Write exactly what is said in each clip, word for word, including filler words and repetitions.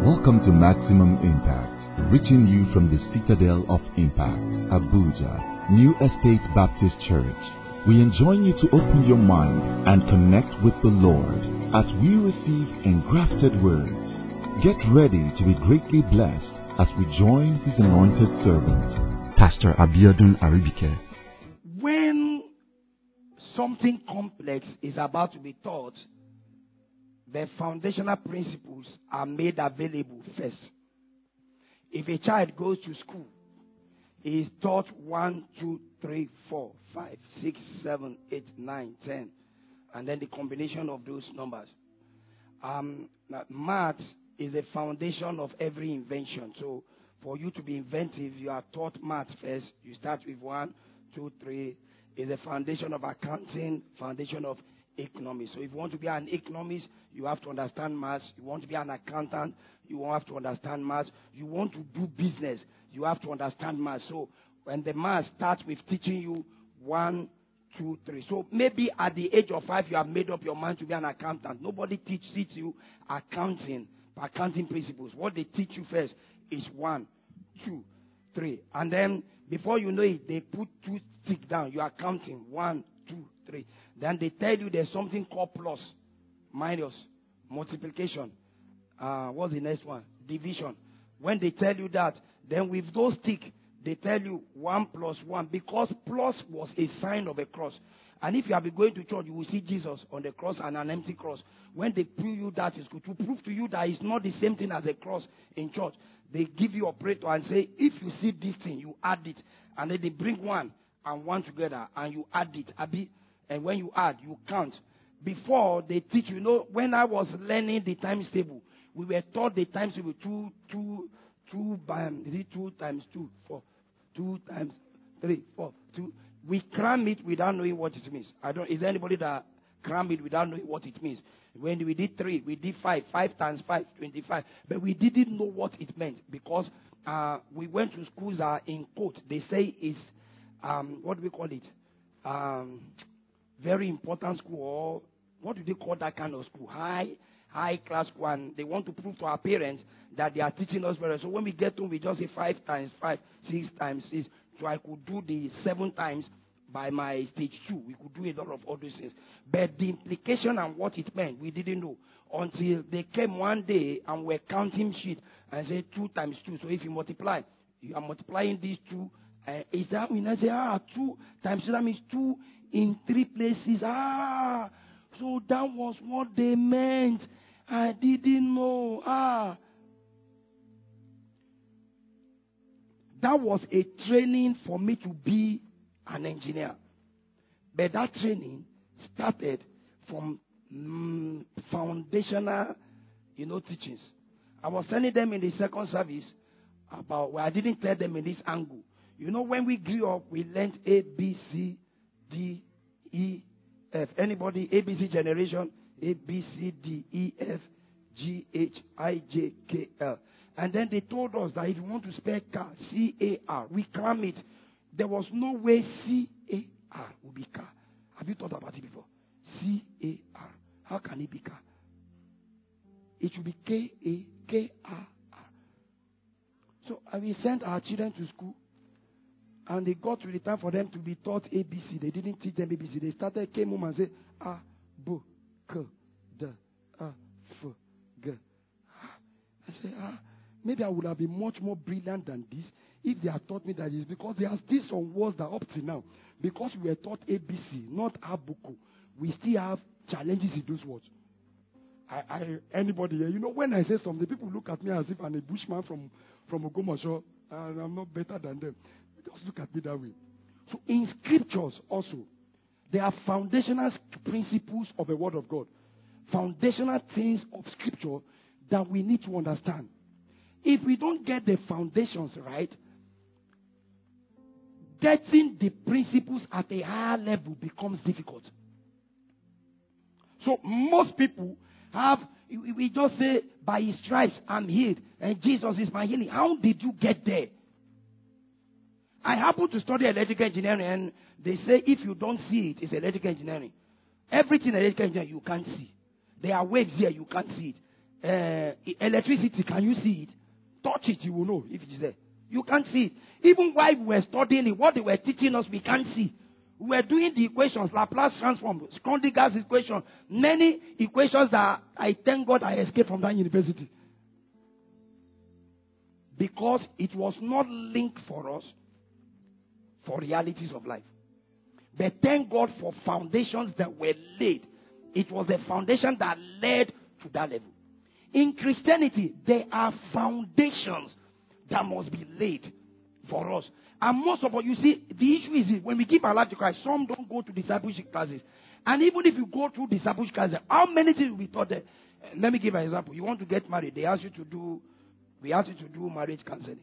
Welcome to Maximum Impact, reaching you from the Citadel of Impact, Abuja, New Estate Baptist Church. We enjoin you to open your mind and connect with the Lord as we receive engrafted words. Get ready to be greatly blessed as we join His anointed servant, Pastor Abiodun Aribike. When something complex is about to be taught, the foundational principles are made available first. If a child goes to school, he is taught one, two, three, four, five, six, seven, eight, nine, ten, and then the combination of those numbers. Um, math is the foundation of every invention. So for you to be inventive, you are taught math first. You start with one, two, three. Is the foundation of accounting, foundation of economics. So if you want to be an economist, you have to understand maths. You want to be an accountant, you have to understand maths. You want to do business, you have to understand maths. So when the maths starts with teaching you one, two, three. So maybe at the age of five, you have made up your mind to be an accountant. Nobody teaches you accounting, accounting principles. What they teach you first is one, two, three. And then before you know it, they put two sticks down. You are counting one, two, three. Then they tell you there's something called plus, minus, multiplication. Uh, what's the next one? Division. When they tell you that, then with those sticks, they tell you one plus one, because plus was a sign of a cross. And if you have been going to church, you will see Jesus on the cross and an empty cross. When they prove you that is good, to prove to you that it's not the same thing as a cross in church, they give you operator and say, if you see this thing, you add it. And then they bring one and one together and you add it. Abi, and when you add, you count. Before they teach, you know, when I was learning the times table, we were taught the times table two, two, two, um, is it two times two, four, two times three, four, two. We cram it without knowing what it means. I don't. Is there anybody that cram it without knowing what it means? When we did three, we did five, five times five, twenty-five, but we didn't know what it meant because uh, we went to schools that are in quote. They say it's um, what do we call it? Um, very important school, or what do they call that kind of school? High, high class school, and they want to prove to our parents that they are teaching us better. So when we get home, we just say five times five, six times six. So I could do the seven times by my stage two. We could do a lot of other things. But the implication and what it meant, we didn't know until they came one day and were counting sheet and said two times two. So if you multiply, you are multiplying these two. Uh, is that mean? I say, ah, two times two, that means two in three places. Ah, so that was what they meant. I didn't know. Ah. That was a training for me to be an engineer. But that training started from mm, foundational, you know, teachings. I was telling them in the second service about, well, I didn't tell them in this angle. You know, when we grew up, we learned A, B, C, D, E, F. Anybody? A, B, C generation? A, B, C, D, E, F, G, H, I, J, K, L. And then they told us that if you want to spell car, C A R, we cram it. There was no way C A R would be car. Have you thought about it before? C A R. How can it be car? It should be K A K R R. So we sent our children to school, and they got to the time for them to be taught A B C. They didn't teach them A B C. They started, came home and said, A, B, K, D, A, F, G. I said, ah. Maybe I would have been much more brilliant than this if they had taught me that. It's because there are still some words that up to now, because we were taught A B C, not Abuku, we still have challenges in those words. I, I, anybody here, you know, when I say something, people look at me as if I'm a bushman from, from Ogomosho, and I'm not better than them. Just look at me that way. So in scriptures also, there are foundational principles of the word of God, foundational things of scripture that we need to understand. If we don't get the foundations right, getting the principles at a higher level becomes difficult. So most people have, we just say, by his stripes I'm healed, and Jesus is my healing. How did you get there? I happen to study electrical engineering, and they say if you don't see it, it's electrical engineering. Everything electrical engineering you can't see. There are waves here, you can't see it. uh, electricity, can you see it? Touch it, you will know if it is there. You can't see it. Even while we were studying it, what they were teaching us, we can't see. We were doing the equations, Laplace transform, Schrodinger's equation, many equations that I thank God I escaped from that university. Because it was not linked for us for realities of life. But thank God for foundations that were laid. It was a foundation that led to that level. In Christianity, there are foundations that must be laid for us. And most of us, you see, the issue is when we give our life to Christ, some don't go to discipleship classes. And even if you go through discipleship classes, how many things will be taught there? Uh, let me give an example. You want to get married, they ask you to do, we ask you to do marriage counseling.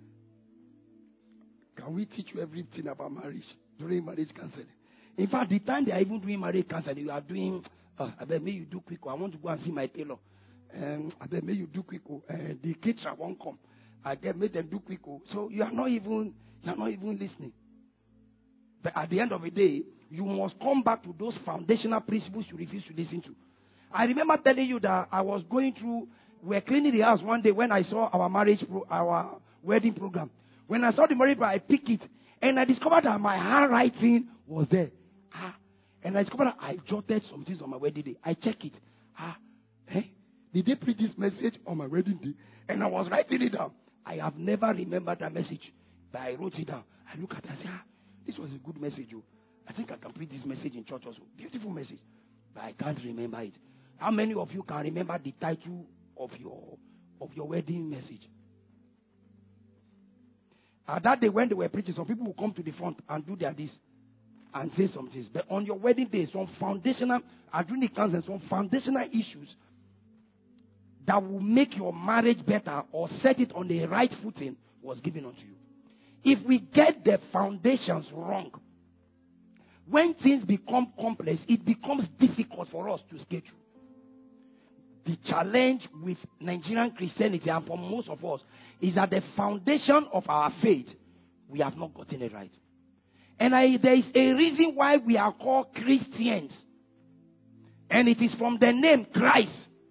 Can we teach you everything about marriage during marriage counseling? In fact, the time they are even doing marriage counseling, you are doing, uh, I bet may you do quick. I want to go and see my tailor. Um, I bet may you do quick. Uh, the caterer won't come. I get make them do quick. So you are not even, you are not even listening. But at the end of the day, you must come back to those foundational principles you refuse to listen to. I remember telling you that I was going through, we were cleaning the house one day when I saw our marriage, pro, our wedding program. When I saw the marriage program, I picked it. And I discovered that my handwriting was there. Ah, and I discovered that I jotted some things on my wedding day. I checked it. Ah, eh? Did they print this message on my wedding day? And I was writing it down. I have never remembered that message, but I wrote it down. I look at it and say, ah, this was a good message. Oh. I think I can print this message in church also. Beautiful message. But I can't remember it. How many of you can remember the title of your of your wedding message? Uh, that day when they were preaching, some people will come to the front and do their this and say some things. But on your wedding day, some foundational, during and some foundational issues that will make your marriage better or set it on the right footing was given unto you. If we get the foundations wrong, when things become complex, it becomes difficult for us to skate through. The challenge with Nigerian Christianity and for most of us is that the foundation of our faith, we have not gotten it right. And I, there is a reason why we are called Christians. And it is from the name Christ.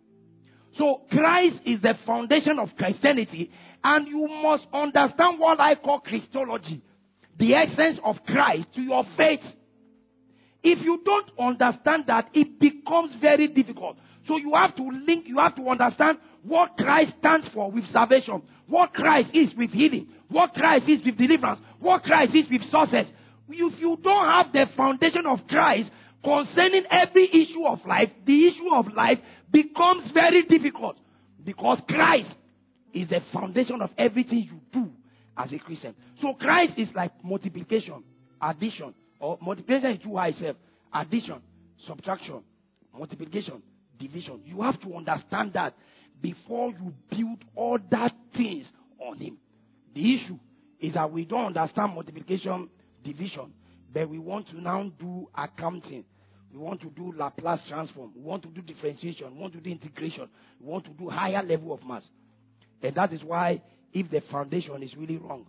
So Christ is the foundation of Christianity. And you must understand what I call Christology. The essence of Christ to your faith. If you don't understand that, it becomes very difficult. So you have to link, you have to understand what Christ stands for with salvation. What Christ is with healing. What Christ is with deliverance. What Christ is with success. If you don't have the foundation of Christ concerning every issue of life, the issue of life becomes very difficult. Because Christ is the foundation of everything you do as a Christian. So Christ is like multiplication, addition, or multiplication is two I self, addition, subtraction, multiplication, division. You have to understand that before you build all that things on him. The issue is that we don't understand multiplication, division, but we want to now do accounting. We want to do Laplace transform. We want to do differentiation. We want to do integration. We want to do higher level of math. And that is why if the foundation is really wrong,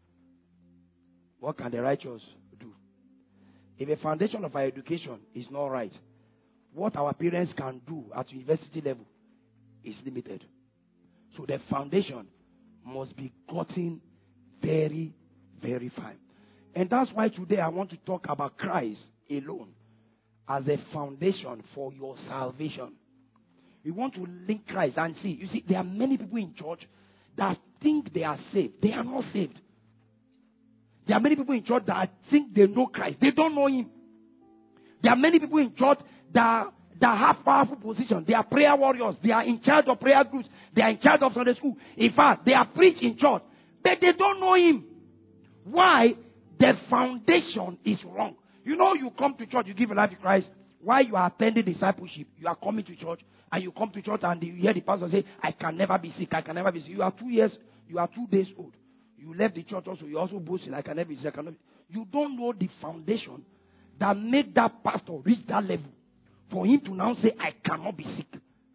what can the righteous do? If the foundation of our education is not right, what our parents can do at university level is limited. So the foundation must be gotten very, very fine. And that's why today I want to talk about Christ alone as a foundation for your salvation. We want to link Christ and see. You see, there are many people in church that think they are saved. They are not saved. There are many people in church that think they know Christ. They don't know him. There are many people in church that, that have powerful positions. They are prayer warriors. They are in charge of prayer groups. They are in charge of Sunday school. In fact, they are preached in church. But they don't know him. Why? The foundation is wrong. You know, you come to church, you give your life to Christ. While you are attending discipleship, you are coming to church, and you come to church and you hear the pastor say, I can never be sick, I can never be sick. You are two years, you are two days old. You left the church also, you also boasting, I can never be sick, I can never be. You don't know the foundation that made that pastor reach that level. For him to now say, I cannot be sick.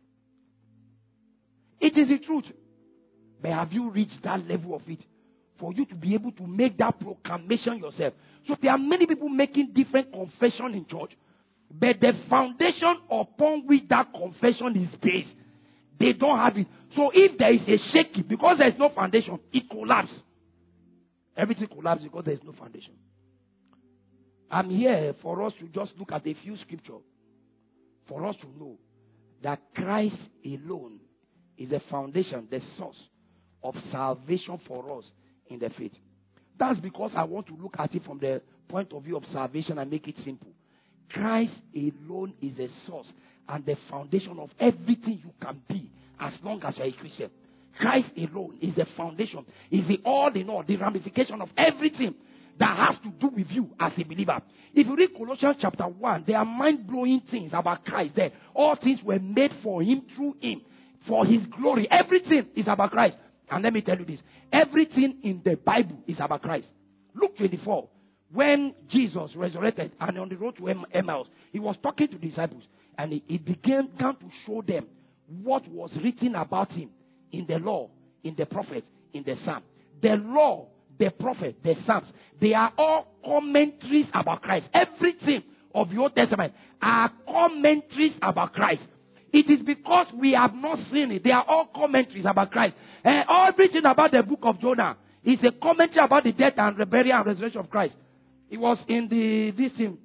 It is the truth. But have you reached that level of it? For you to be able to make that proclamation yourself. So there are many people making different confession in church. But the foundation upon which that confession is based, They don't have it. So if there is a shaking, because there is no foundation, it collapses. Everything collapses because there is no foundation. I'm here for us to just look at a few scriptures for us to know that Christ alone is the foundation, the source of salvation for us in the faith. That's because I want to look at it from the point of view of salvation and make it simple. Christ alone is the source and the foundation of everything you can be as long as you're a Christian. Christ alone is the foundation, is the all in all, the ramification of everything that has to do with you as a believer. If you read Colossians chapter one, there are mind-blowing things about Christ there. All things were made for him, through him, for his glory. Everything is about Christ. And let me tell you this. Everything in the Bible is about Christ. Luke twenty-four, when Jesus resurrected and on the road to Emmaus, he was talking to the disciples. And he, he began, began to show them what was written about him in the law, in the prophets, in the Psalm. The law, the prophet, the Psalms, they are all commentaries about Christ. Everything of the Old Testament are commentaries about Christ. It is because we have not seen it. They are all commentaries about Christ. And everything about the book of Jonah is a commentary about the death and the burial and resurrection of Christ. It was in the this thing,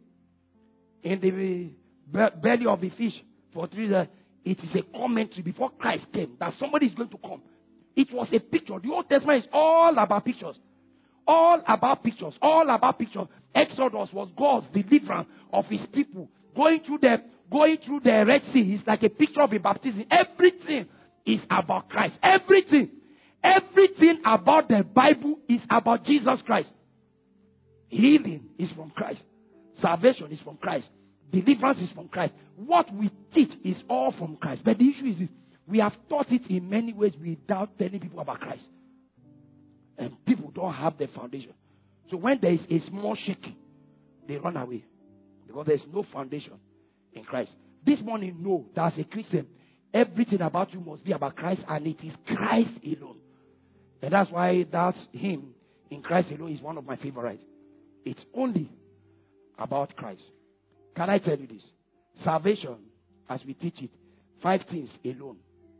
in the belly of the fish for three days. It is a commentary before Christ came that somebody is going to come. It was a picture. The Old Testament is all about pictures. All about pictures. All about pictures. Exodus was God's deliverance of his people. Going through the going through the Red Sea is like a picture of a baptism. Everything is about Christ. Everything. Everything about the Bible is about Jesus Christ. Healing is from Christ. Salvation is from Christ. Deliverance is from Christ. What we teach is all from Christ. But the issue is this. We have taught it in many ways without telling people about Christ. And people don't have the foundation. So when there is a small shaking, they run away. Because there is no foundation in Christ. This morning, know that as a Christian, everything about you must be about Christ, and it is Christ alone. And that's why that hymn, In Christ Alone, is one of my favorites. It's only about Christ. Can I tell you this? Salvation, as we teach it, five things alone.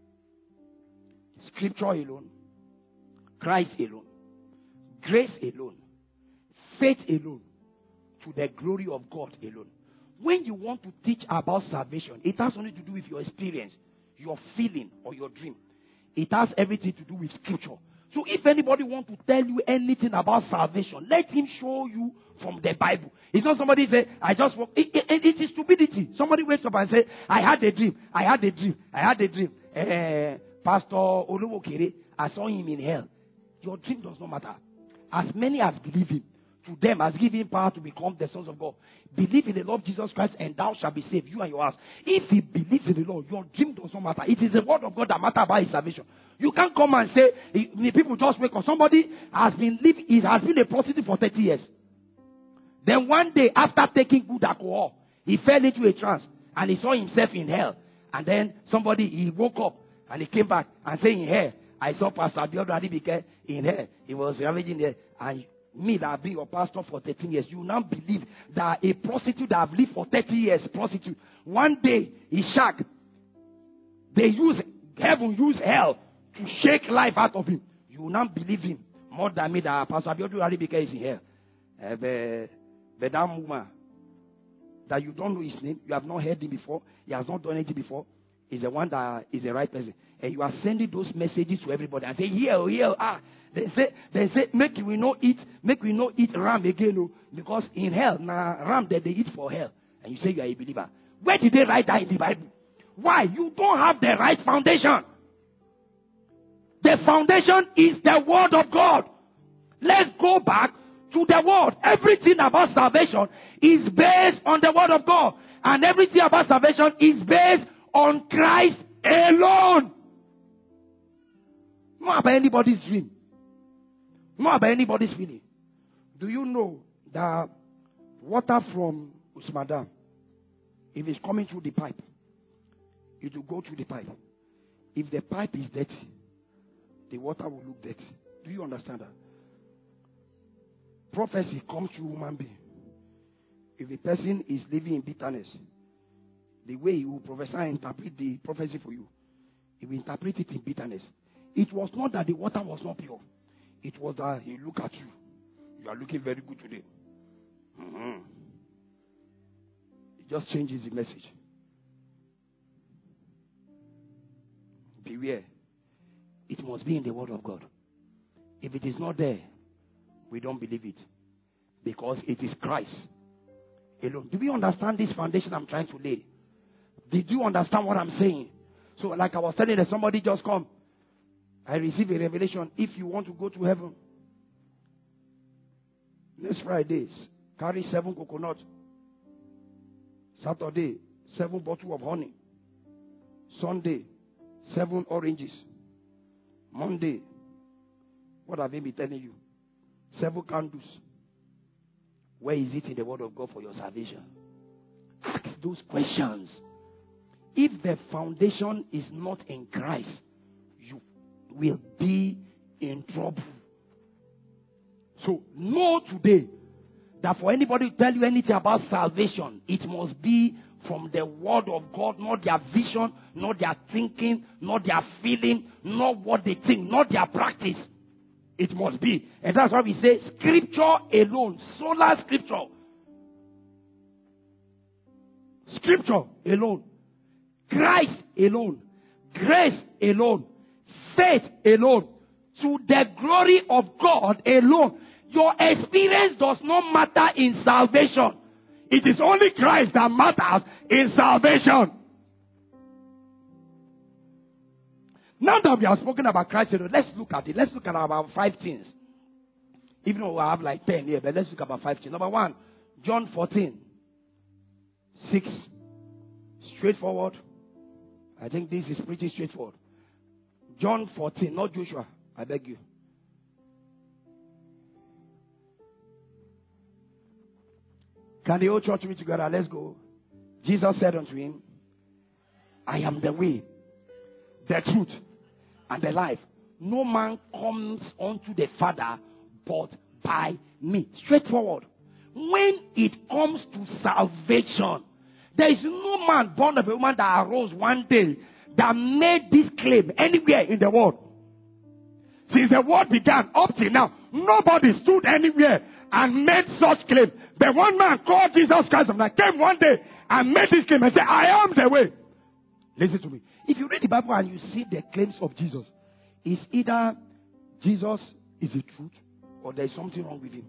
Scripture alone. Christ alone. Grace alone. Faith alone. To the glory of God alone. When you want to teach about salvation, it has nothing to do with your experience, your feeling, or your dream. It has everything to do with Scripture. So if anybody wants to tell you anything about salvation, let him show you from the Bible. It's not somebody say, I just walk. It, it, it is stupidity. Somebody wakes up and say, I had a dream. I had a dream. I had a dream. Uh, Pastor Olowokere, I saw him in hell. Your dream does not matter. As many as believe him, to them has given power to become the sons of God. Believe in the Lord Jesus Christ and thou shalt be saved, you and your house. If he believes in the Lord, your dream does not matter. It is the word of God that matters about his salvation. You can't come and say, the people just wake up. Somebody has been living, he has been a prostitute for thirty years. Then one day, after taking good alcohol, he fell into a trance and he saw himself in hell. And then somebody, he woke up and he came back and said, in hell, I saw Pastor Abiodun Adibike in hell. He was ravaging there. And me that have been your pastor for thirteen years, you now believe that a prostitute that have lived for thirty years, prostitute, one day he shagged. They use, heaven use hell to shake life out of him. You now believe him more than me that Pastor Abiodun Adibike is in hell. Uh, but, but that woman that you don't know his name, you have not heard him before, he has not done anything before, is the one that is the right person. And you are sending those messages to everybody and say, here, here, ah. They say, they say, make we not eat, make we not eat ram again, no, because in hell, now nah, ram that they eat for hell. And you say you are a believer. Where did they write that in the Bible? Why? You don't have the right foundation. The foundation is the word of God. Let's go back to the word. Everything about salvation is based on the word of God. And everything about salvation is based on Christ alone. Not about anybody's dream. Not about anybody's feeling. Do you know that water from Usman Dam, if it's coming through the pipe, it will go through the pipe. If the pipe is dirty, the water will look dirty. Do you understand that? Prophecy comes through human being. If a person is living in bitterness, the way he will prophesy and interpret the prophecy for you he will interpret it in bitterness. It was not that the water was not pure. It was that he looked at you. You are looking very good today. Mm-hmm. It just changes the message. Beware. It must be in the Word of God. If it is not there, we don't believe it. Because it is Christ alone. Do we understand this foundation I'm trying to lay? Did you understand what I'm saying? So like I was telling you, somebody just come. I received a revelation. If you want to go to heaven, next Friday, carry seven coconuts. Saturday, seven bottles of honey. Sunday, seven oranges. Monday, what have they been telling you? Seven candles. Where is it in the Word of God for your salvation? Ask those questions. If the foundation is not in Christ, you will be in trouble. So know today that for anybody to tell you anything about salvation, it must be from the Word of God, not their vision, not their thinking, not their feeling, not what they think, not their practice. It must be. And that's why we say scripture alone, sola scripture. Scripture alone. Christ alone. Grace alone. Faith alone. To the glory of God alone. Your experience does not matter in salvation. It is only Christ that matters in salvation. Now that we have spoken about Christ, let's look at it. Let's look at about five things. Even though we have like ten here, but let's look at about five things. Number one, John fourteen, six. Straightforward. I think this is pretty straightforward. John fourteen, not Joshua. I beg you. Can the whole church meet together? Let's go. Jesus said unto him, I am the way, the truth, and the life. No man comes unto the Father but by me. Straightforward. When it comes to salvation, there is no man born of a woman that arose one day that made this claim anywhere in the world. Since the world began up till now, nobody stood anywhere and made such claim. But one man called Jesus Christ of Nazareth came one day and made this claim and said, I am the way. Listen to me. If you read the Bible and you see the claims of Jesus, it's either Jesus is the truth or there is something wrong with him.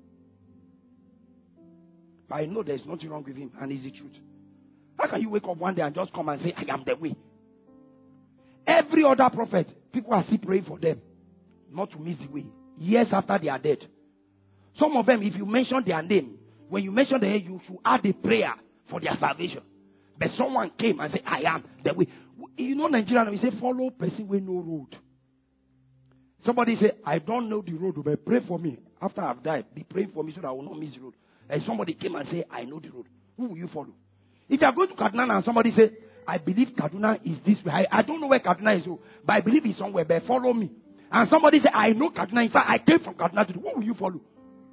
But I know there is nothing wrong with him and he's the truth. How can you wake up one day and just come and say, I am the way? Every other prophet, people are still praying for them not to miss the way. Years after they are dead. Some of them, if you mention their name, when you mention their name, you should add a prayer for their salvation. But someone came and said, I am the way. You know Nigeria, we say, follow person with no road. Somebody say, I don't know the road, but pray for me. After I've died, be praying for me so that I will not miss the road. And somebody came and said, I know the road. Who will you follow? If you are going to Kaduna and somebody say, I believe Kaduna is this way. I, I don't know where Kaduna is, but I believe it's somewhere, but follow me. And somebody say, I know Kaduna. In fact, I came from Kaduna to do. Who will you follow?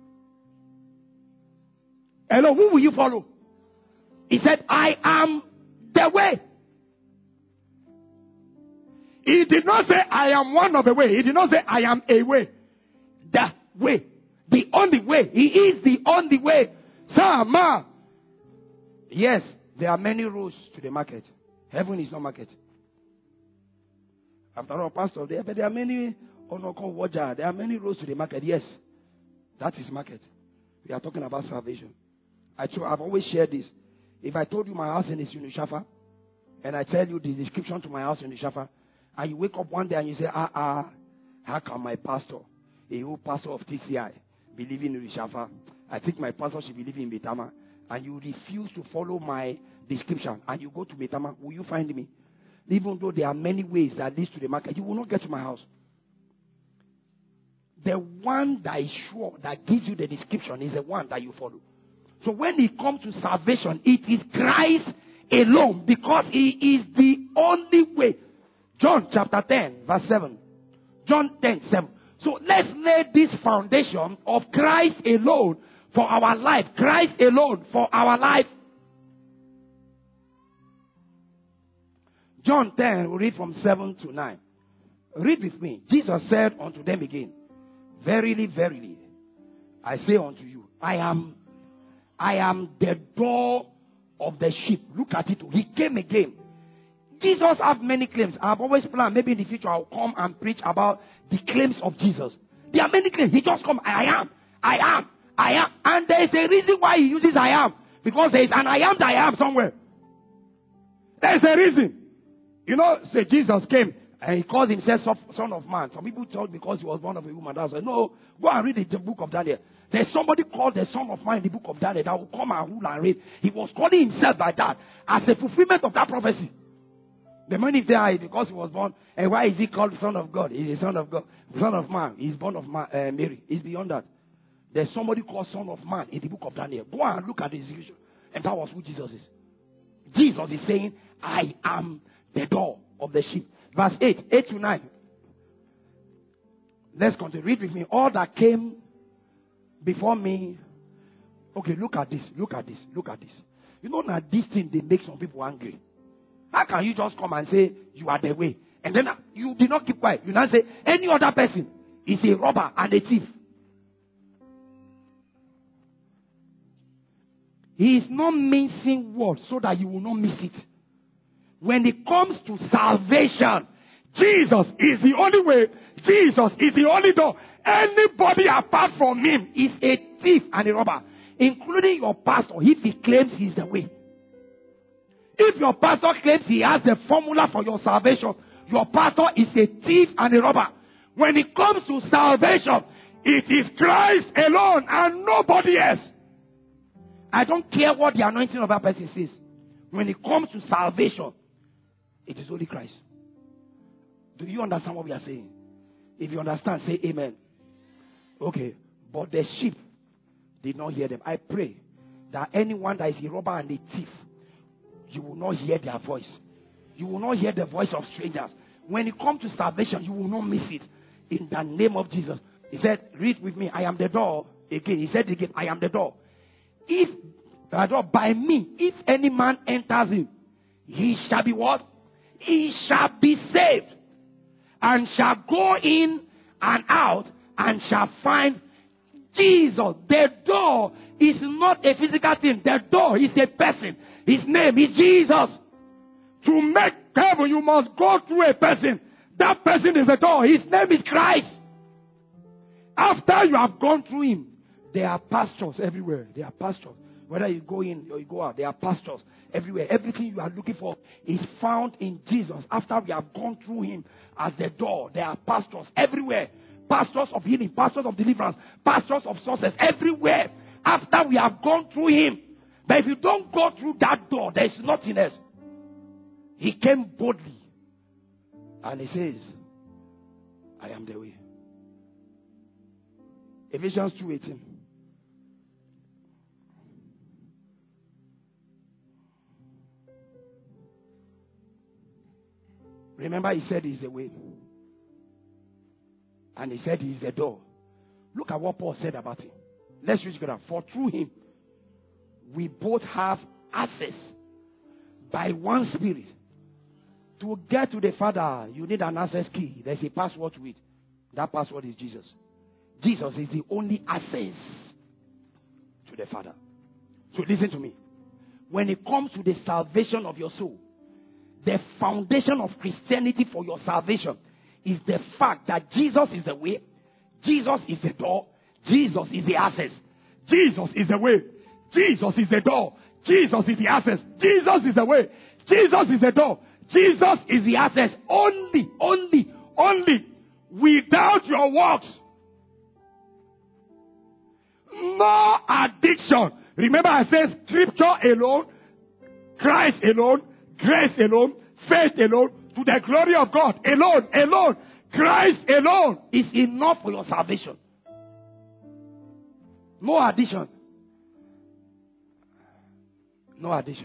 Hello, who will you follow? He said, I am the way. He did not say, I am one of the way. He did not say, I am a way. The way. The only way. He is the only way. Sama. Yes, there are many roads to the market. Heaven is not market. After all, pastor, there, but there are many, there are many roads to the market. Yes, that is market. We are talking about salvation. I told, I've always shared this. If I told you my house in Unishafa, and I tell you the description to my house in Unishafa, and you wake up one day and you say, ah, ah, how can my pastor, a whole pastor of T C I, be living in Unishafa? I think my pastor should be living in Betama. And you refuse to follow my description, and you go to Betama, will you find me? Even though there are many ways that leads to the market, you will not get to my house. The one that is sure, that gives you the description, is the one that you follow. So when it comes to salvation, it is Christ alone, because he is the only way. John chapter ten, verse seven. John ten, seven. So let's lay this foundation of Christ alone for our life. Christ alone for our life. John ten, we read from seven to nine. Read with me. Jesus said unto them again, verily, verily, I say unto you, I am, I am the door of the sheep. Look at it. He came again. Jesus have many claims. I've always planned, maybe in the future I'll come and preach about the claims of Jesus. There are many claims. He just come, I am, I am, I am. And there is a reason why he uses I am. Because there is an I am that I am somewhere. There is a reason. You know, say Jesus came and he called himself Son of Man. Some people thought because he was born of a woman. That's why. No, go and read the book of Daniel. There's somebody called the Son of Man in the book of Daniel that will come and rule and reign. He was calling himself by that as a fulfillment of that prophecy. The man is there because he was born. And why is he called Son of God? He's a Son of God. Son of Man. He's born of man, uh, Mary. He's beyond that. There's somebody called Son of Man in the book of Daniel. Go and look at the execution. And that was who Jesus is. Jesus is saying, I am the door of the sheep. Verse eight, eight to nine. Let's continue. Read with me. All that came before me. Okay, look at this. Look at this. Look at this. You know that this thing, they make some people angry. How can you just come and say, you are the way? And then you did not keep quiet. You now say, any other person is a robber and a thief. He is not mincing words so that you will not miss it. When it comes to salvation, Jesus is the only way. Jesus is the only door. Anybody apart from him is a thief and a robber, including your pastor, if he claims he's the way. If your pastor claims he has the formula for your salvation, your pastor is a thief and a robber. When it comes to salvation, it is Christ alone and nobody else. I don't care what the anointing of that person says. When it comes to salvation, it is only Christ. Do you understand what we are saying? If you understand, say amen. Okay. But the sheep did not hear them. I pray that anyone that is a robber and a thief, you will not hear their voice. You will not hear the voice of strangers. When it comes to salvation, you will not miss it. In the name of Jesus. He said, read with me, I am the door. Again, he said again, I am the door. If the door by me, if any man enters in, he shall be what? He shall be saved. And shall go in and out and shall find Jesus. The door is not a physical thing. The door is a person. His name is Jesus. To make heaven, you must go through a person. That person is the door. His name is Christ. After you have gone through him, there are pastures everywhere. There are pastures. Whether you go in or you go out, there are pastures everywhere. Everything you are looking for is found in Jesus. After we have gone through him as the door, there are pastures everywhere. Pastors of healing, pastors of deliverance, pastors of success, everywhere. After we have gone through him. But if you don't go through that door, there is nothing else. He came boldly. And he says, I am the way. Ephesians two eighteen. Remember, he said he's the way. And he said he's the door. Look at what Paul said about him. Let's read together. For through him, we both have access by one Spirit. To get to the Father, you need an access key. There's a password to it. That password is Jesus. Jesus is the only access to the Father. So listen to me. When it comes to the salvation of your soul, the foundation of Christianity for your salvation is the fact that Jesus is the way, Jesus is the door, Jesus is the access. Jesus is the way, Jesus is the door, Jesus is the access. Jesus is the way, Jesus is the door, Jesus is the access. Only, only, only. Without your works, no addiction. Remember I said scripture alone, Christ alone, grace alone, faith alone, to the glory of God alone, alone, Christ alone is enough for your salvation. No addition. No addition.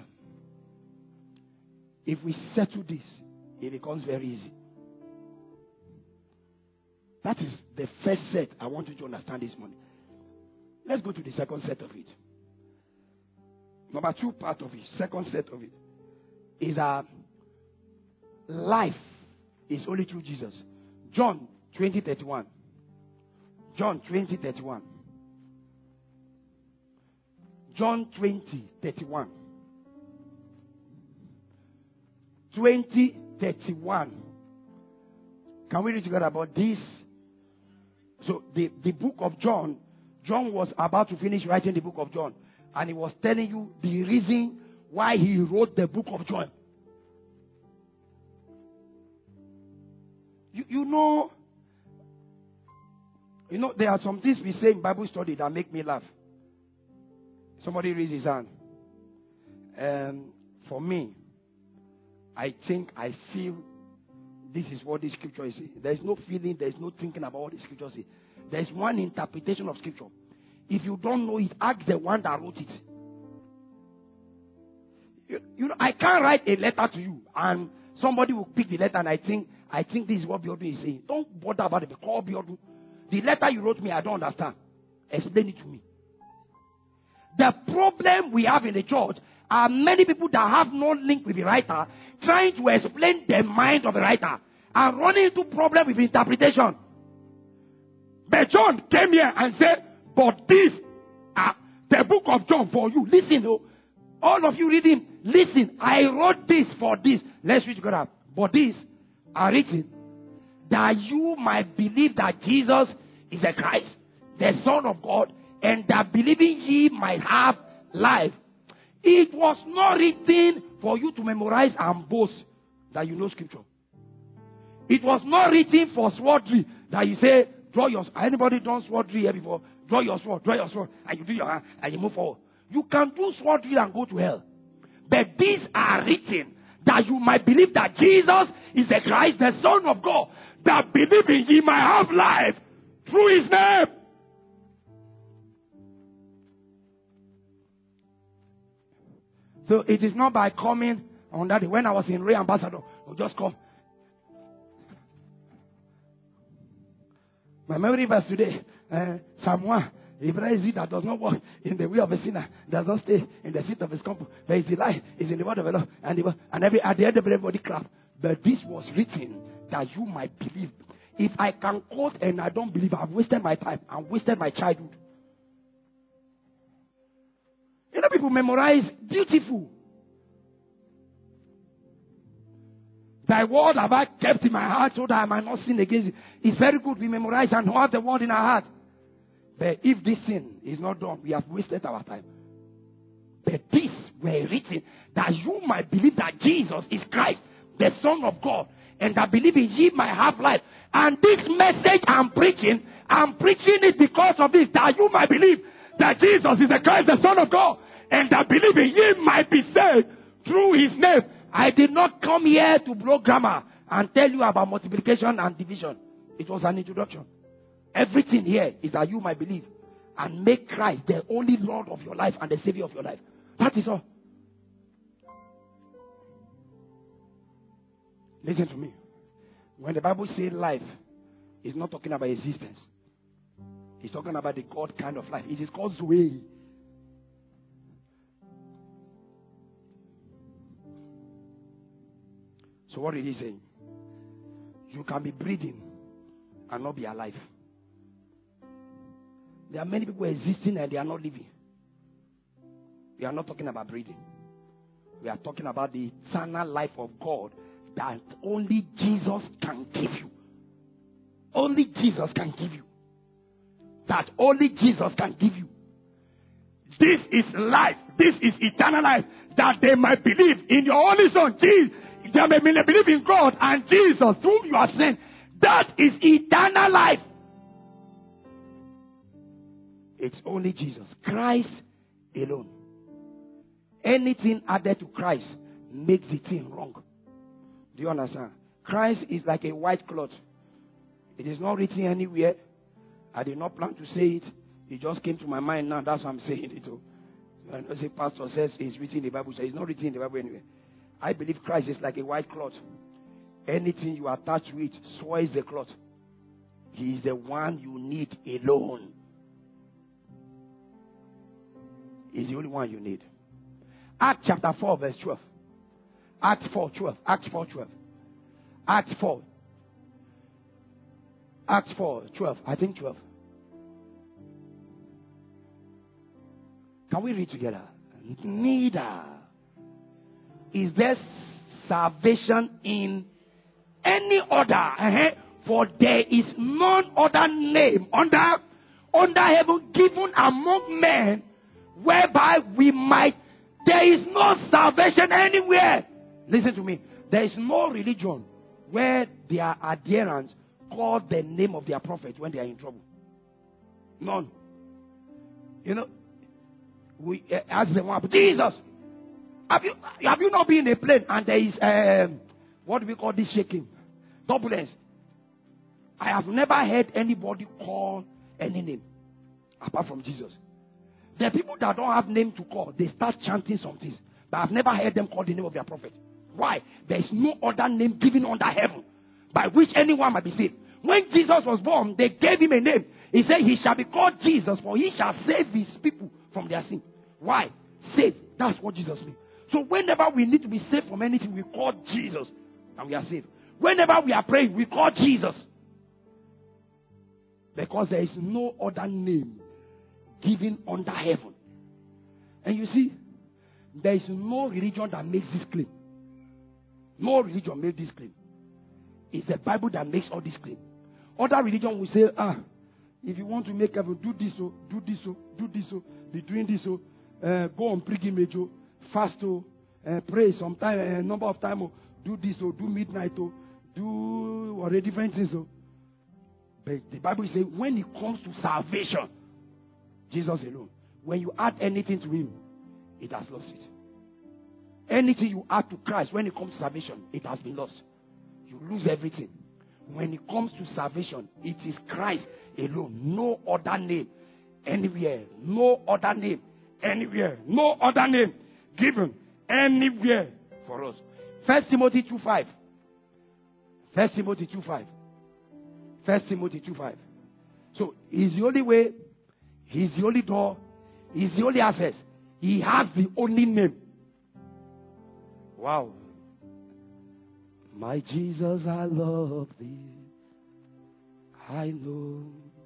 If we settle this, it becomes very easy. That is the first set I want you to understand this morning. Let's go to the second set of it. Number two part of it, second set of it, is uh, life is only through Jesus. John twenty thirty-one. John twenty thirty-one. John twenty thirty-one. twenty thirty-one. Can we read together about this? So the, the book of John, John was about to finish writing the book of John. And he was telling you the reason why he wrote the book of John. You, you know, you know, there are some things we say in Bible study that make me laugh. Somebody raised his hand. Um, for me, I think, I feel this is what the scripture is saying. There is no feeling, there is no thinking about what the scripture says. There is one interpretation of scripture. If you don't know it, ask the one that wrote it. You, you know, I can't write a letter to you and somebody will pick the letter and I think, I think this is what Biodun is saying. Don't bother about it. Call Biodun. The letter you wrote me, I don't understand. Explain it to me. The problem we have in the church are many people that have no link with the writer trying to explain the mind of the writer and running into problem with interpretation. But John came here and said, but this, uh, the book of John for you. Listen, oh, all of you reading, listen, I wrote this for this. Let's read together. But these are written that you might believe that Jesus is the Christ, the Son of God, and that believing ye might have life. It was not written for you to memorize and boast that you know scripture. It was not written for swordry that you say, draw your sword. Anybody done swordry here before? Draw your sword, draw your sword, and you do your hand, and you move forward. You can do swordry and go to hell. But these are written that you might believe that Jesus is the Christ, the Son of God, that believing ye might have life through his name. So it is not by coming on that day. When I was in Ray Ambassador, I'll just come. My memory verse today, uh, Psalm one. If there is it that does not walk in the way of a sinner, does not stay in the seat of his comfort, but his delight is in the word of the Lord, and, the, and every, at the end of everybody clap. But this was written that you might believe. If I can quote and I don't believe, I've wasted my time and wasted my childhood. You know, people memorize beautiful. Thy word have I kept in my heart so that I might not sin against it. It's very good we memorize and have the word in our heart. But if this sin is not done, we have wasted our time. But these were written that you might believe that Jesus is Christ, the Son of God, and that believing ye might have life. And this message I'm preaching, I'm preaching it because of this, that you might believe that Jesus is the Christ, the Son of God, and that believing ye might be saved through his name. I did not come here to blow grammar and tell you about multiplication and division. It was an introduction. Everything here is that you might believe and make Christ the only Lord of your life and the Savior of your life. That is all. Listen to me. When the Bible says life, it's not talking about existence. It's talking about the God kind of life. It is called Zoe. So what is he saying? You can be breathing and not be alive. There are many people existing and they are not living. We are not talking about breathing. We are talking about the eternal life of God that only Jesus can give you. Only Jesus can give you. That only Jesus can give you. This is life. This is eternal life. That they might believe in your only Son, Jesus. They may believe in God and Jesus, whom you have sent. That is eternal life. It's only Jesus. Christ alone. Anything added to Christ makes the thing wrong. Do you understand? Christ is like a white cloth. It is not written anywhere. I did not plan to say it. It just came to my mind now. That's why I'm saying it. I know the pastor says it's written in the Bible. So it's not written in the Bible anywhere. I believe Christ is like a white cloth. Anything you attach to it spoils the cloth. He is the one you need alone. He's the only one you need. Acts chapter four verse twelve. Acts four twelve. Acts four twelve. Acts four. Acts four, twelve. I think twelve. Can we read together? Neither is there salvation in any other. Uh-huh. For there is none other name under, under heaven given among men whereby we might. There is no salvation anywhere. Listen to me. There is no religion where their adherents call the name of their prophet when they are in trouble. None. You know, we uh, ask them, Jesus, have you have you not been in a plane and there is um, what do we call this shaking? Turbulence. I have never heard anybody call any name apart from Jesus. The people that don't have name to call, they start chanting some things. But I've never heard them call the name of their prophet. Why? There is no other name given under heaven by which anyone might be saved. When Jesus was born, they gave him a name. He said, he shall be called Jesus, for he shall save his people from their sin. Why? Save. That's what Jesus means. So whenever we need to be saved from anything, we call Jesus and we are saved. Whenever we are praying, we call Jesus. Because there is no other name given under heaven. And you see, there is no religion that makes this claim. No religion makes this claim. It's the Bible that makes all this claim. Other religion will say, ah, if you want to make heaven, do this, so, do this, so, do this, so, be doing this, so, uh, go on pilgrimage, oh, fast, oh, uh, pray sometime, a uh, number of time, oh, do this, oh, do midnight, oh, do or different things, oh. But the Bible says, when it comes to salvation, Jesus alone, when you add anything to him, it has lost it. Anything you add to Christ when it comes to salvation, it has been lost. You lose everything. When it comes to salvation, it is Christ alone. No other name anywhere. No other name anywhere. No other name given anywhere for us. First Timothy two five. First Timothy two five. First Timothy two five. So he's the only way, he's the only door, he's the only access. He has the only name. Wow. My Jesus, I love thee. I know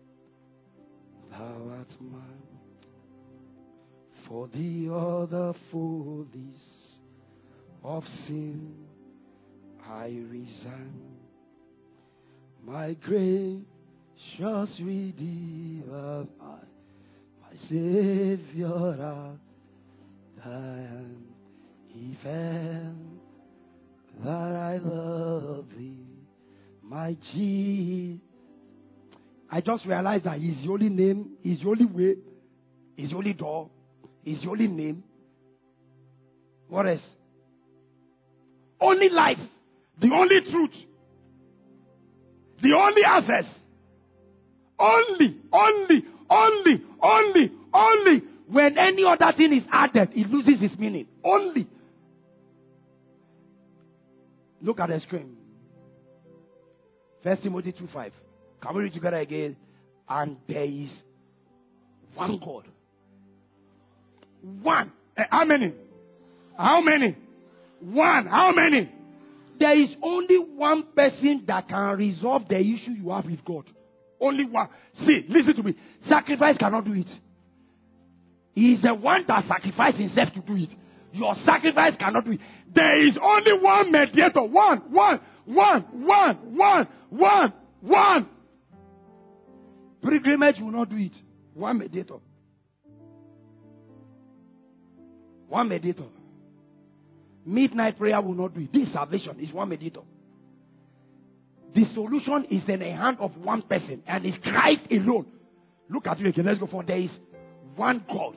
thou art mine. For the other fullness of sin I resign. My gracious Redeemer, my, my Savior, and he felt that I love thee, my Jesus. I just realized that he's the only name, he's the only way, he's the only door, he's the only name. What else? Only life, the only truth, the only access. Only, only, only, only, only. When any other thing is added, it loses its meaning. Only. Look at the screen. First Timothy two five. Can we read together again? And there is one God. One. Uh, how many? How many? One. How many? There is only one person that can resolve the issue you have with God. Only one. See, listen to me. Sacrifice cannot do it. He is the one that sacrificed himself to do it. Your sacrifice cannot do it. There is only one mediator. One, one, one, one, one, one, one. Pilgrimage will not do it. One mediator. One mediator. Midnight prayer will not do it. This salvation is one mediator. The solution is in the hand of one person, and it's Christ alone. Look at it again. Let's go for there is one God.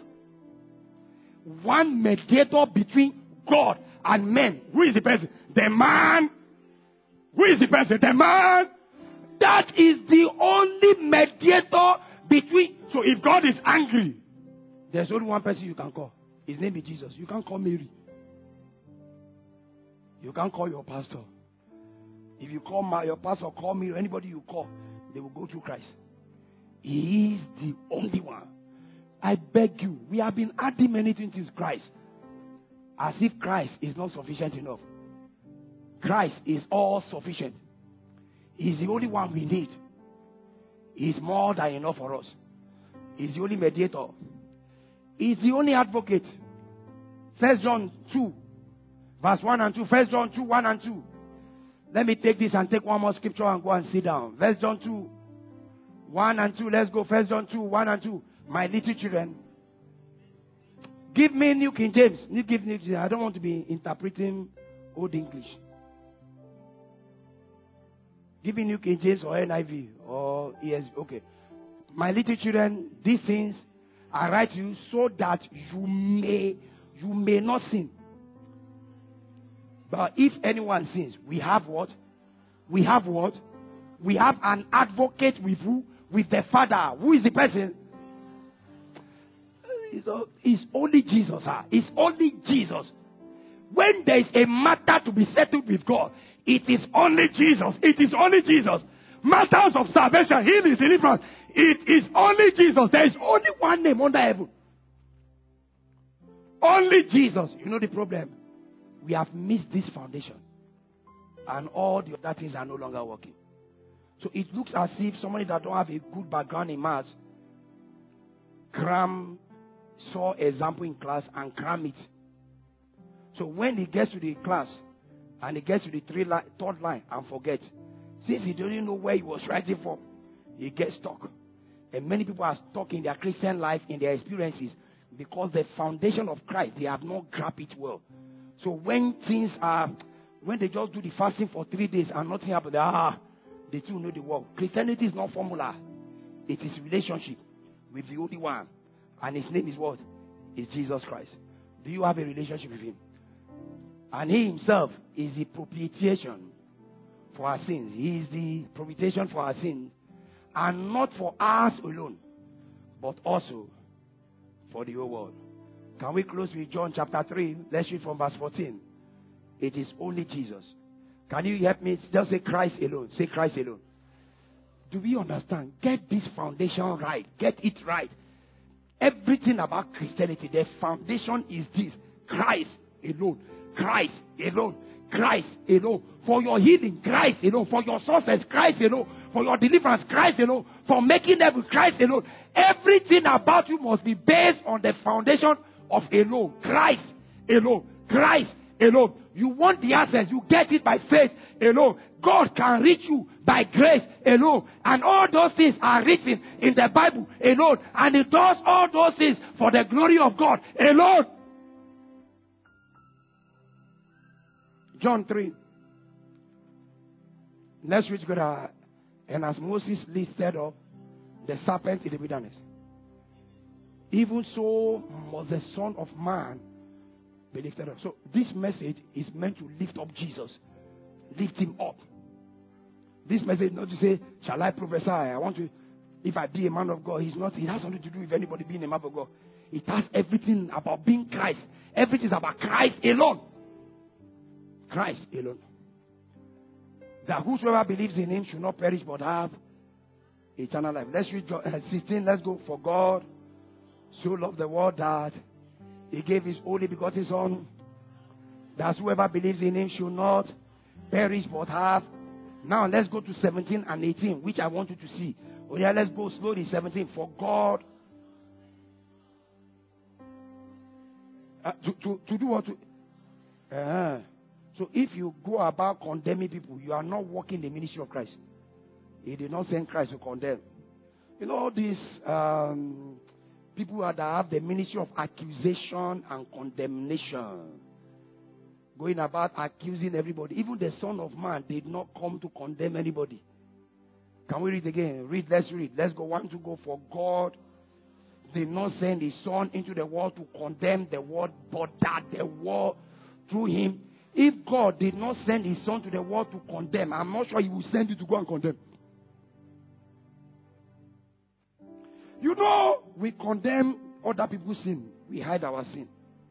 One mediator between God and men. Who is the person? The man. Who is the person? The man. That is the only mediator between. So if God is angry, there's only one person you can call. His name is Jesus. You can't call Mary. You can't call your pastor. If you call my, your pastor, call me, or anybody you call, they will go through Christ. He is the only one. I beg you, we have been adding many things to Christ, as if Christ is not sufficient enough. Christ is all sufficient. He's the only one we need. He's more than enough for us. He's the only mediator. He's the only advocate. First John two, verse one and two. First John two, one and two. Let me take this and take one more scripture and go and sit down. First John two, one and two. Let's go. First John two, one and two. My little children, give me New King James. You give New King James. I don't want to be interpreting Old English. Give me New King James or N I V or E S V. Okay. My little children, these things I write to you so that you may you may not sin. But if anyone sins, we have what? We have what? We have an advocate with who? With the Father. Who is the person? It's, it's only Jesus. Sir. It's only Jesus. When there is a matter to be settled with God, it is only Jesus. It is only Jesus. Matters of salvation, healing, deliverance. It is only Jesus. There is only one name under heaven. Only Jesus. You know the problem? We have missed this foundation. And all the other things are no longer working. So it looks as if somebody that don't have a good background in maths cram, saw example in class and cram it. So when he gets to the class and he gets to the three li- third line and forgets, since he doesn't know where he was writing from, he gets stuck. And many people are stuck in their Christian life, in their experiences, because the foundation of Christ, they have not grasped it well. So when things are, when they just do the fasting for three days and nothing happens, ah, they too know the work. Christianity is not formula. It is relationship with the only one. And his name is what? Is Jesus Christ. Do you have a relationship with him? And he himself is the propitiation for our sins. He is the propitiation for our sins. And not for us alone, but also for the whole world. Can we close with John chapter three? Let's read from verse fourteen. It is only Jesus. Can you help me? Just say Christ alone. Say Christ alone. Do we understand? Get this foundation right. Get it right. Everything about Christianity, the foundation is this. Christ alone. Christ alone. Christ alone. For your healing, Christ alone. For your success, Christ alone. For your deliverance, Christ alone. For making them, Christ alone. Everything about you must be based on the foundation of alone. Christ alone. Christ alone. You want the access, you get it by faith alone. God can reach you by grace alone. And all those things are written in the Bible alone. And it does all those things for the glory of God alone. John three. Let's read together. And as Moses lifted up the serpent in the wilderness, even so must the Son of Man be lifted up. So this message is meant to lift up Jesus. Lift him up. This message is not to say, shall I prophesy? I want to, if I be a man of God. He's not, it has something to do with anybody being a man of God. It has everything about being Christ. Everything is about Christ alone. Christ alone. That whosoever believes in him should not perish but have eternal life. Let's read sixteen. Let's go. For God so loved the world that he gave his only begotten Son, that whoever believes in him should not perish but have. Now let's go to seventeen and eighteen, which I want you to see. Oh yeah, let's go slowly. seventeen. For God uh, to, to, to do what? To, uh, so if you go about condemning people, you are not working the ministry of Christ. He did not send Christ to condemn. You know, these um, people that have the ministry of accusation and condemnation, going about accusing everybody. Even the Son of Man did not come to condemn anybody. Can we read again? Read, let's read. Let's go. One to go. For God did not send his Son into the world to condemn the world, but that the world through him. If God did not send his Son to the world to condemn, I'm not sure he will send you to go and condemn. You know, we condemn other people's sin. We hide our sin.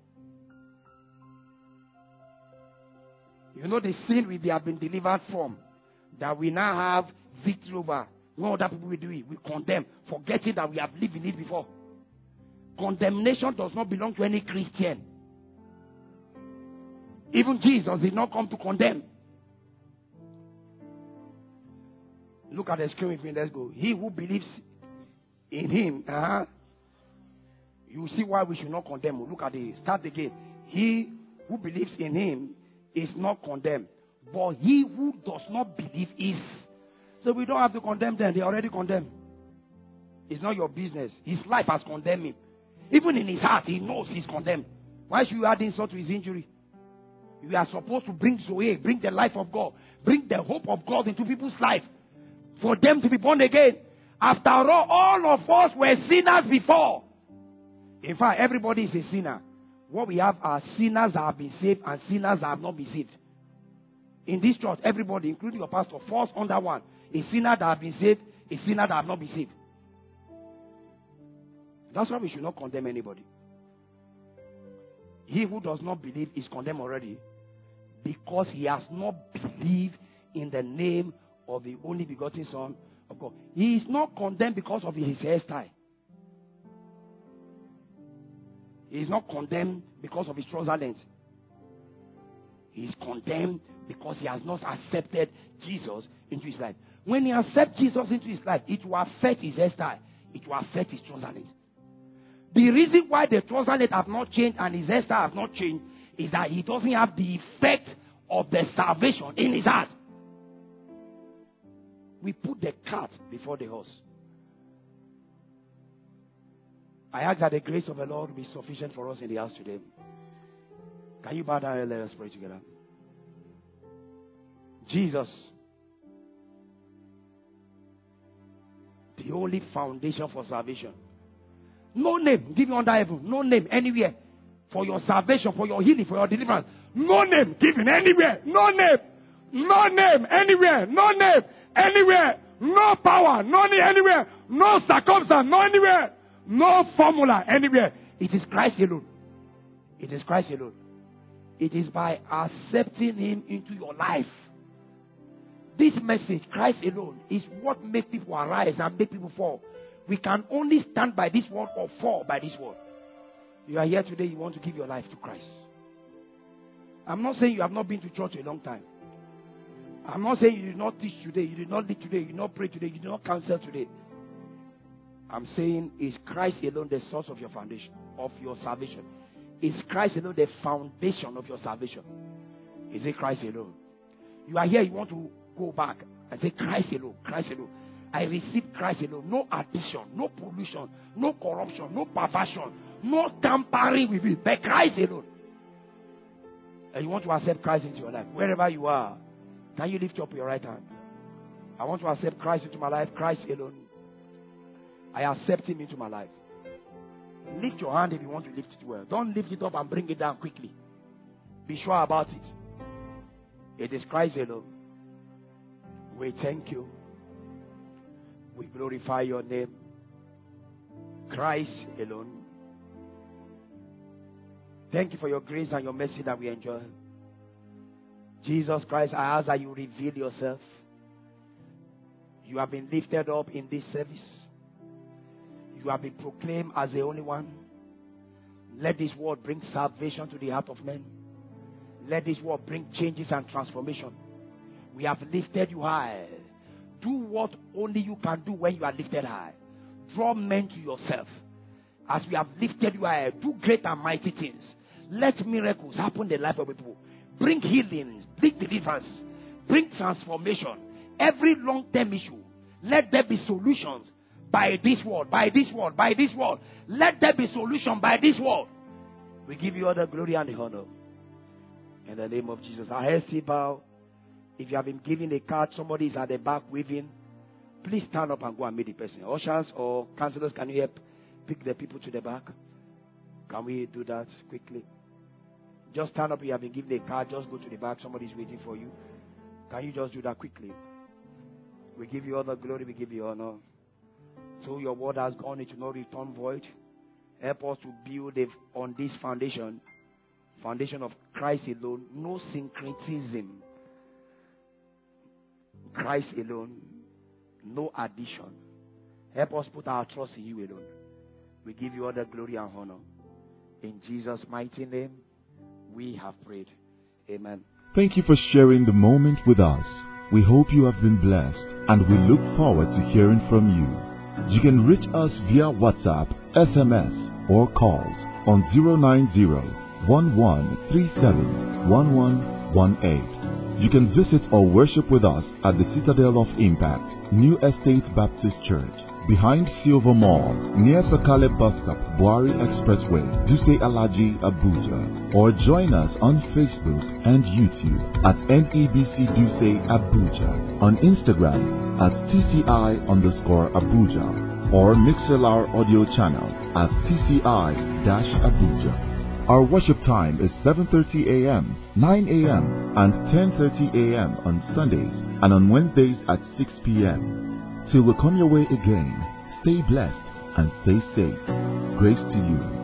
You know the sin we have been delivered from, that we now have victory over. No other people will do it. We condemn, forgetting that we have lived in it before. Condemnation does not belong to any Christian. Even Jesus did not come to condemn. Look at the screen with me. Let's go. He who believes in him, uh-huh, you see why we should not condemn him. Look at it. Start again. He who believes in him is not condemned, but he who does not believe is. So we don't have to condemn them. They are already condemned. It's not your business. His life has condemned him. Even in his heart, he knows he's condemned. Why should you add insult to his injury? You are supposed to bring Zoe, bring the life of God, bring the hope of God into people's life, for them to be born again. After all, all of us were sinners before. In fact, everybody is a sinner. What we have are sinners that have been saved and sinners that have not been saved. In this church, everybody, including your pastor, falls under one. A sinner that has been saved, a sinner that has not been saved. That's why we should not condemn anybody. He who does not believe is condemned already, because he has not believed in the name of the only begotten Son of God. He is not condemned because of his hairstyle. He is not condemned because of his trouser length. He is condemned because he has not accepted Jesus into his life. When he accepts Jesus into his life, it will affect his hairstyle. It will affect his trouser length. The reason why the trouser length have not changed and his hairstyle has not changed is that he doesn't have the effect of the salvation in his heart. We put the cart before the horse. I ask that the grace of the Lord will be sufficient for us in the house today. Can you bow down and let us pray together? Jesus, the only foundation for salvation. No name given under heaven, no name anywhere for your salvation, for your healing, for your deliverance. No name given anywhere, no name, no name anywhere, no name anywhere, no power, no name anywhere, no circumstance, no anywhere, no formula anywhere. It is Christ alone. It is Christ alone. It is by accepting him into your life. This message, Christ alone, is what makes people arise and make people fall. We can only stand by this word or fall by this word. You are here today, you want to give your life to Christ. I'm not saying you have not been to church a long time. I'm not saying you did not teach today, you did not lead today, you did not pray today, you did not counsel today. I'm saying, is Christ alone the source of your foundation, of your salvation? Is Christ alone the foundation of your salvation? Is it Christ alone? You are here, you want to go back and say, Christ alone, Christ alone. I receive Christ alone. No addition, no pollution, no corruption, no perversion, no tampering with it, but Christ alone. And you want to accept Christ into your life. Wherever you are, can you lift up your right hand? I want to accept Christ into my life, Christ alone. I accept him into my life. Lift your hand if you want to lift it well. Don't lift it up and bring it down quickly. Be sure about it. It is Christ alone. We thank you. We glorify your name. Christ alone. Thank you for your grace and your mercy that we enjoy. Jesus Christ, I ask that you reveal yourself. You have been lifted up in this service. You have been proclaimed as the only one. Let this word bring salvation to the heart of men. Let this word bring changes and transformation. We have lifted you high. Do what only you can do when you are lifted high. Draw men to yourself. As we have lifted you high, do great and mighty things. Let miracles happen in the life of people. Bring healings, bring deliverance, bring transformation. Every long-term issue, let there be solutions by this word, by this word, by this word. Let there be solution by this word. We give you all the glory and the honor. In the name of Jesus. Our heads still bow. If you have been given a card, somebody is at the back waving, please stand up and go and meet the person. Ushers or counselors, can you help pick the people to the back? Can we do that quickly? Just stand up. You have been given a card. Just go to the back. Somebody is waiting for you. Can you just do that quickly? We give you all the glory. We give you honor. So your word has gone. It will not return void. Help us to build a, on this foundation. Foundation of Christ alone. No syncretism. Christ alone. No addition. Help us put our trust in you alone. We give you all the glory and honor. In Jesus' mighty name, we have prayed. Amen. Thank you for sharing the moment with us. We hope you have been blessed, and we look forward to hearing from you. You can reach us via WhatsApp, S M S, or calls on zero nine zero, one one three seven, one one one eight. You can visit or worship with us at the Citadel of Impact, New Estate Baptist Church, behind Silver Mall, near Sakale Bus Stop, Buari Expressway, Duse Alaji, Abuja. Or join us on Facebook and YouTube at N E B C Duse Abuja, on Instagram at T C I underscore Abuja, or Mixlr audio channel at T C I-Abuja. Our worship time is seven thirty a m, nine a m, and ten thirty a m on Sundays, and on Wednesdays at six p m Till we come your way again, stay blessed and stay safe. Grace to you.